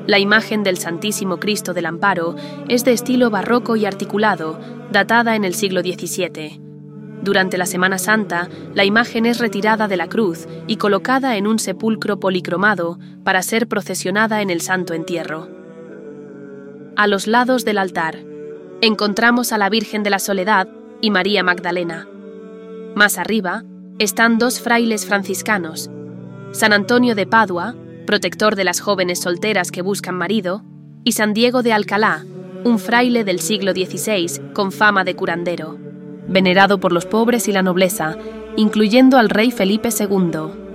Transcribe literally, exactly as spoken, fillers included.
La imagen del Santísimo Cristo del Amparo es de estilo barroco y articulado, datada en el siglo diecisiete. Durante la Semana Santa, la imagen es retirada de la cruz y colocada en un sepulcro policromado para ser procesionada en el Santo Entierro. A los lados del altar, encontramos a la Virgen de la Soledad y María Magdalena. Más arriba están dos frailes franciscanos, San Antonio de Padua, protector de las jóvenes solteras que buscan marido, y San Diego de Alcalá, un fraile del siglo dieciséis con fama de curandero, venerado por los pobres y la nobleza, incluyendo al rey Felipe segundo.